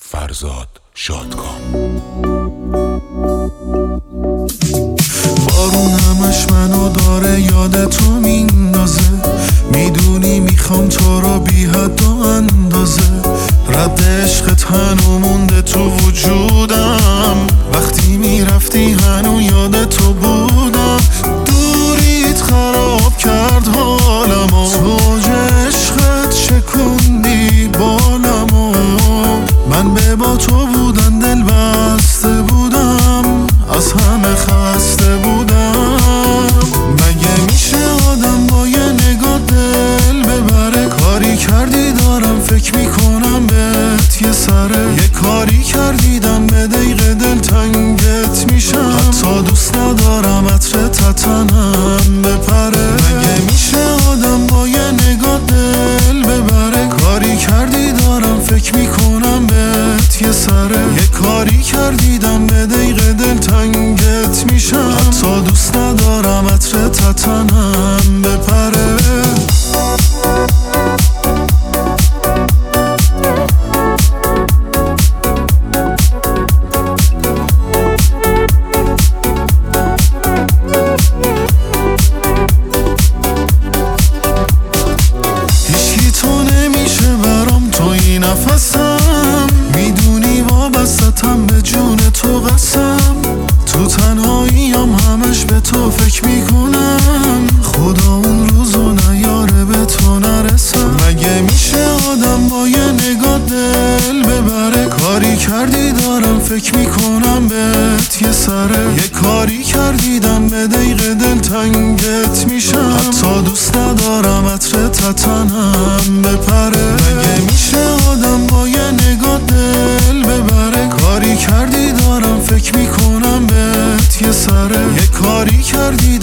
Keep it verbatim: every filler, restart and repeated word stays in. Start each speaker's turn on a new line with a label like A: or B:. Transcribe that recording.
A: فرزاد شادکام.
B: بارون همش منو داره یاد تو میندازه، میدونی میخوام تو رو بی حد و اندازه. رد عشقت هنو مونده تو وجودم، وقتی میرفتی هنو یاد تو بودم. دوریت خراب کرد حالمو، توج عشقت شکوندی بالمو. من به با تو بودن دل بسته بودم، از همه خسته بودم. مگه میشه آدم با یه نگاه دل ببره؟ کاری کردی دارم فکر میکنم بهت یه سره. یه کاری کردیدم به دقیقه دل تنگت میشم، حتی دوست ندارم عطر تتنم بپره. مگه میشه آدم با یه نگاه دل ببره؟ کاری کردی دارم فکر میکنم بهت یه سره. یه کاری کردیدم به دقیقه دل تنگت میشم، حتی دوست ندارم عطر تتنم بپره. هیچکی تو نمیشه برام، توی نفسم. میدونی وابستم به جون تو قسم. تو تنهاییم همش به تو فکر میکنم، خدا اون روزو نیاره به تو نرسم. مگه میشه آدم با یه نگاه دل ببره؟ کاری کردی دارم فکر میکنم بهت یه سره. یه کاری کردیدم به دقیقه دل تنگت میشم، حتی دوست ندارم عطر تتنم بپره. مگه میشه آدم با یه نگاه دل ببره؟ کاری کردی دارم فکر میکنم بهت یه سره. یه کاری کردی